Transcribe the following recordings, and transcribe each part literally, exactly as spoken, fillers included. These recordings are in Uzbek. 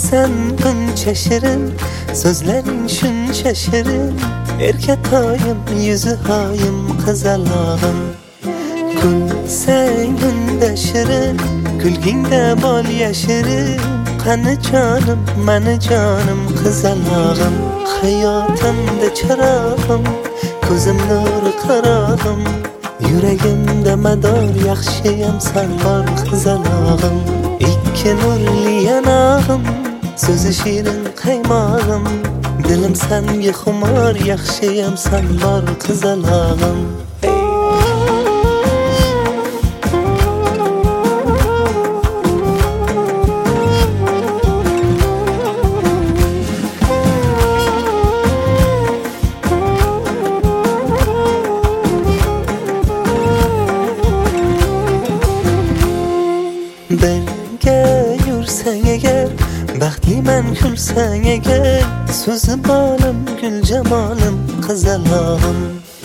sen buncha shirin, so'zlaring shuncha shirin. Erkatoyim, yuzi hoyim, qizalog'im. Kulsang unda shirin, kulgingda bol yashirin. Qani jonim, mani jonim, qizalog'im. Hayotimda chirog'im, ko'zim nuri qarog'im. Yuragimda mador, yaxshiyam san bor, qizalog'im. Ikki nurli yanog'im, so'zi shirin qaymog'im. Dilim sanga xumor, yaxshiyam san bor, qizalog'im. Birga yursang agar, baxtliman kulsang agar. So'zi bolim, gul jamolim, qizalog'im.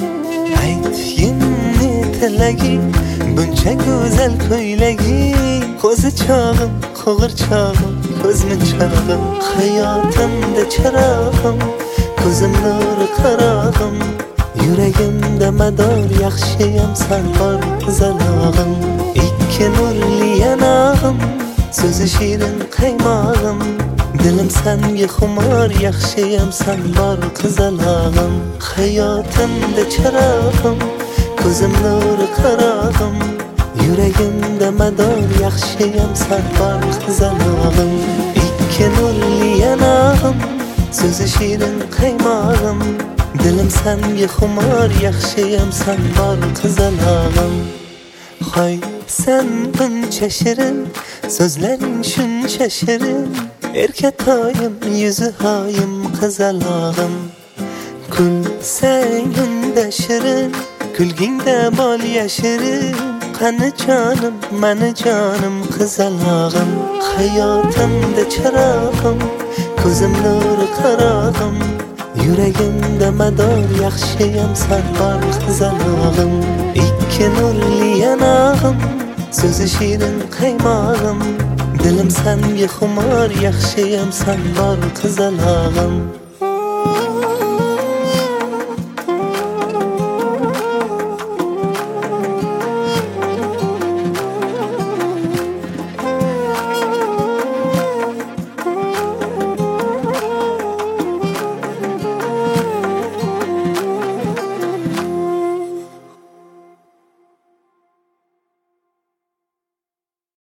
Aytgin tilaging, buncha go'zal ko'ylaging. Qo'zi chog'im, qo'g'ir chog'im, ko'zmi chog'im. Hayotimda chirog'im, ko'zim nuri qarog'im. Yuragimda mador, yaxshiyam san bor, qizalog'im. Ikki nurli yanog'im, so'zi shirin qaymog'im. Dilim sanga xumor, yaxshiyam san bor, qizalog'im. Hayotimda chirog'im, ko'zim nuri qarog'im. Yuragimda mador, yaxshiyam san bor, qizalog'im. Ikki nurli yanog'im, so'zi shirin qaymog'im. Dilim sanga xumor, yaxshiyam san bor, qizalog'im. Hoy sen buncha shirin, so'zlaring shuncha shirin. Erkatoyim, yuzi hoyim, qizalog'im. Kulsang unda shirin, kulgingda bol yashirin. Qani jonim, mani jonim, qizalog'im. Hayotimda chirog'im, ko'zim nuri qarog'im. Yuragimda mador, yaxshiyam san bor, qizalog'im. Ikki nurli yanog'im, so'zi shirin qaymog'im. Dilim sanga xumor, yaxshiyam san bor, qizalog'im.